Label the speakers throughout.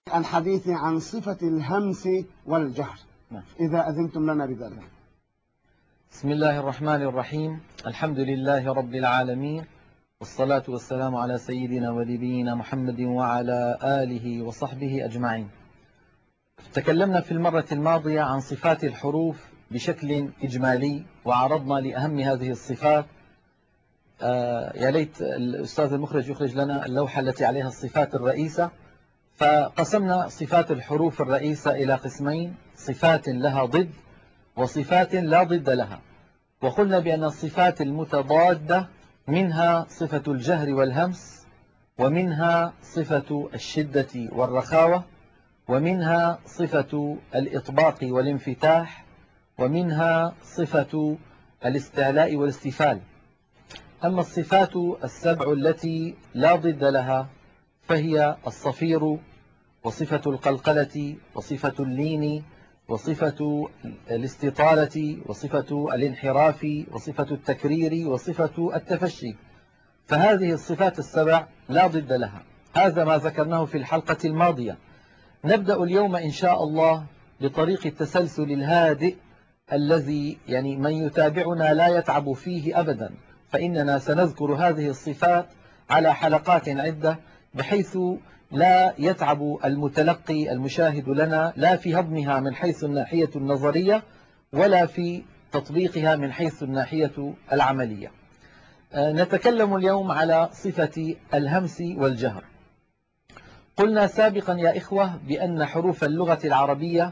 Speaker 1: الحديث عن صفة الهمس والجهر، إذا أذنتم لنا بذلك.
Speaker 2: بسم الله الرحمن الرحيم. الحمد لله رب العالمين، والصلاة والسلام على سيدنا ونبينا محمد وعلى آله وصحبه أجمعين. تكلمنا في المرة الماضية عن صفات الحروف بشكل إجمالي، وعرضنا لأهم هذه الصفات. يا ليت الأستاذ المخرج يخرج لنا اللوحة التي عليها الصفات الرئيسة. فقسمنا صفات الحروف الرئيسة إلى قسمين: صفات لها ضد وصفات لا ضد لها. وقلنا بأن الصفات المتضادة منها صفة الجهر والهمس، ومنها صفة الشدة والرخاوة، ومنها صفة الإطباق والانفتاح، ومنها صفة الاستعلاء والاستفال. أما الصفات السبع التي لا ضد لها فهي الصفير، وصفة القلقلة، وصفة اللين، وصفة الاستطالة، وصفة الانحراف، وصفة التكرير، وصفة التفشي. فهذه الصفات السبع لا ضد لها. هذا ما ذكرناه في الحلقة الماضية. نبدأ اليوم إن شاء الله بطريق التسلسل الهادئ الذي من يتابعنا لا يتعب فيه أبدا، فإننا سنذكر هذه الصفات على حلقات عدة، بحيث لا يتعب المتلقي المشاهد لنا لا في هضمها من حيث الناحية النظرية، ولا في تطبيقها من حيث الناحية العملية. نتكلم اليوم على صفة الهمس والجهر. قلنا سابقا يا إخوة بأن حروف اللغة العربية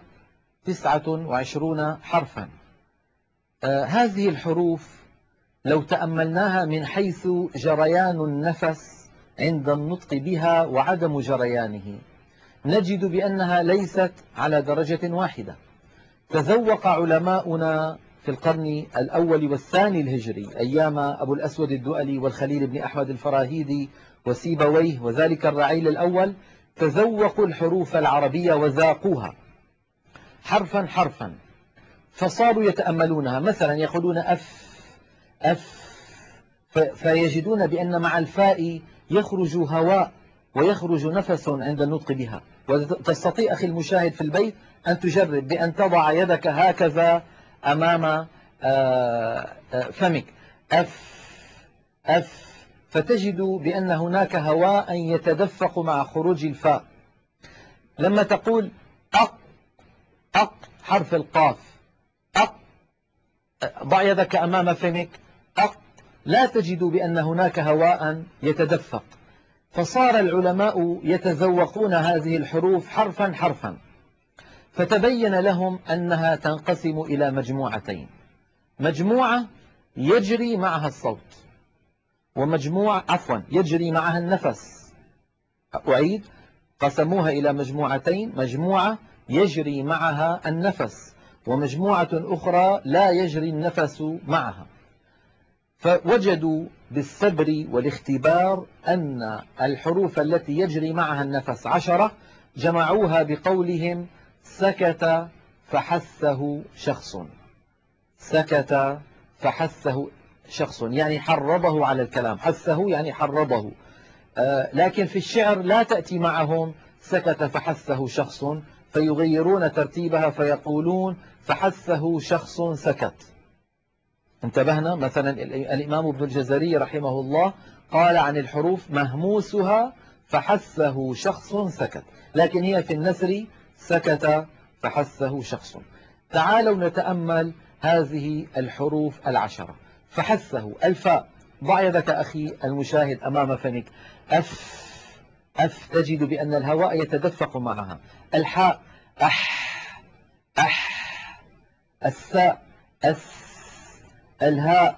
Speaker 2: 29 حرفا. هذه الحروف لو تأملناها من حيث جريان النفس عند النطق بها وعدم جريانه، نجد بأنها ليست على درجة واحدة. تذوق علماؤنا في القرن الأول والثاني الهجري، أيام أبو الأسود الدؤلي والخليل بن أحمد الفراهيدي وسيبويه وذلك الرعيل الأول، تذوقوا الحروف العربية وذاقوها حرفا حرفا، فصاروا يتأملونها. مثلا يقولون أف أف، فيجدون بأن مع الفاء يخرج هواء ويخرج نفس عند النطق بها. وتستطيع أخي المشاهد في البيت أن تجرب بأن تضع يدك هكذا أمام فمك، أف أف، فتجد بأن هناك هواء يتدفق مع خروج الفاء. لما تقول أق أق حرف القاف، أق، ضع يدك أمام فمك، أق، لا تجد بأن هناك هواء يتدفق. فصار العلماء يتذوقون هذه الحروف حرفا حرفا، فتبين لهم أنها تنقسم إلى مجموعتين: مجموعة يجري معها الصوت، يجري معها النفس. أعيد، قسموها إلى مجموعتين: مجموعة يجري معها النفس، ومجموعة أخرى لا يجري النفس معها. فوجدوا بالصبر والاختبار أن الحروف التي يجري معها النفس 10، جمعوها بقولهم سكت فحثه شخص. سكت فحثه شخص يعني حرضه على الكلام، حثه يعني حرضه. لكن في الشعر لا تأتي معهم سكت فحثه شخص، فيغيرون ترتيبها فيقولون فحثه شخص سكت. انتبهنا؟ مثلا الإمام ابن الجزري رحمه الله قال عن الحروف مهموسها فحثه شخص سكت، لكن هي في النثر سكت فحثه شخص. تعالوا نتأمل هذه الحروف 10. فحثه، الفاء، ضع يدك أخي المشاهد أمام فمك، أف أف، تجد بأن الهواء يتدفق معها. الحاء، أح أح. الساء، أس. الهاء،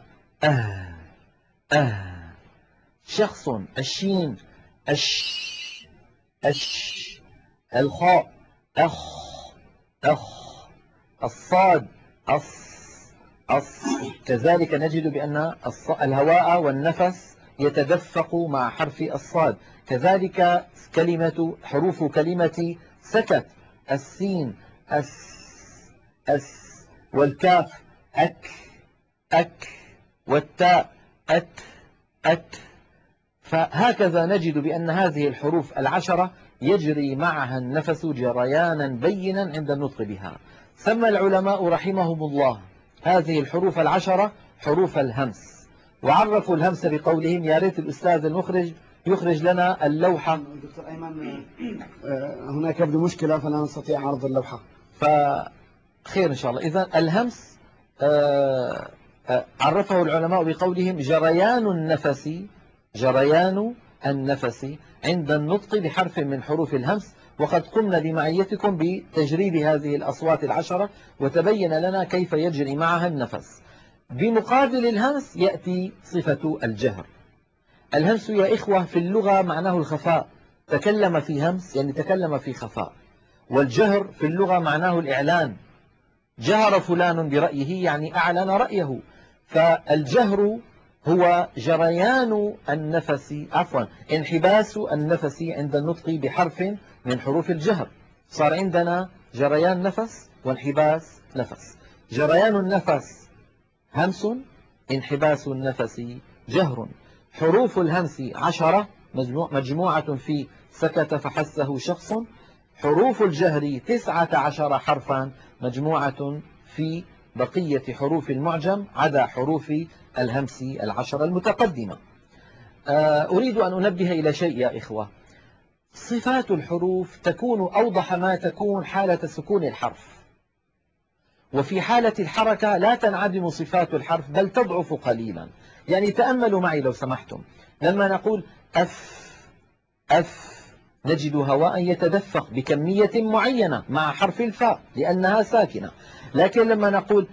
Speaker 2: شخص. الشين، أش أش. الخاء، أخ أخ. الصاد، أص أص. كذلك نجد بأن الهواء والنفس يتدفق مع حرف الصاد. كذلك حروف كلمة سكت: السين، أس أس. والكاف، أك أك. والتاء، أت أت. فهكذا نجد بأن هذه الحروف 10 يجري معها النفس جريانا بينا عند النطق بها. سمى العلماء رحمهم الله هذه الحروف العشرة حروف الهمس، وعرفوا الهمس بقولهم، يا ريت الأستاذ المخرج يخرج لنا اللوحة.
Speaker 1: دكتور أيمن، هناك يبدو مشكلة فلا نستطيع عرض اللوحة.
Speaker 2: فخير إن شاء الله. إذن الهمس عرفه العلماء بقولهم جريان النفس عند النطق بحرف من حروف الهمس. وقد قمنا بمعيتكم بتجريد هذه الأصوات العشرة وتبين لنا كيف يجري معها النفس. بمقابل الهمس يأتي صفة الجهر. الهمس يا إخوة في اللغة معناه الخفاء، تكلم في همس يعني تكلم في خفاء. والجهر في اللغة معناه الإعلان، جهر فلان برأيه يعني أعلن رأيه. فالجهر هو جريان النفس، انحباس النفس عند النطق بحرف من حروف الجهر. صار عندنا جريان نفس وانحباس نفس. جريان النفس همس، انحباس النفس جهر. حروف الهمس 10 مجموعة في سكت فحسه شخص. حروف الجهر 19 حرفا مجموعة في بقية حروف المعجم عدا حروف الهمس 10 المتقدمة. أريد أن أنبه إلى شيء يا إخوة. صفات الحروف تكون أوضح ما تكون حالة سكون الحرف، وفي حالة الحركة لا تنعدم صفات الحرف بل تضعف قليلا. يعني تأملوا معي لو سمحتم، لما نقول أف نجد هواء يتدفق بكمية معينة مع حرف الفاء لأنها ساكنة. لكن لما نقول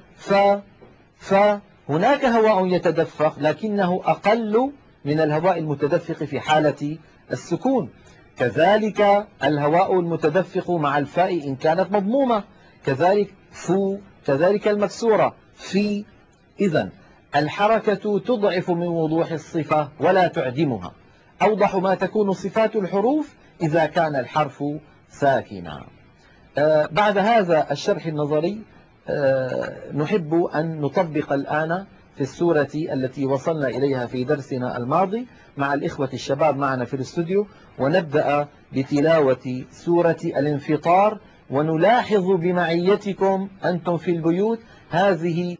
Speaker 2: هناك هواء يتدفق لكنه أقل من الهواء المتدفق في حالة السكون. كذلك الهواء المتدفق مع الفاء إن كانت مضمومة، كذلك كذلك المكسورة في. إذن الحركة تضعف من وضوح الصفة ولا تعدمها. أوضح ما تكون صفات الحروف إذا كان الحرف ساكنا. بعد هذا الشرح النظري نحب أن نطبق الآن في السورة التي وصلنا إليها في درسنا الماضي مع الإخوة الشباب معنا في الاستوديو، ونبدأ بتلاوة سورة الانفطار. ونلاحظ بمعيتكم أنتم في البيوت هذه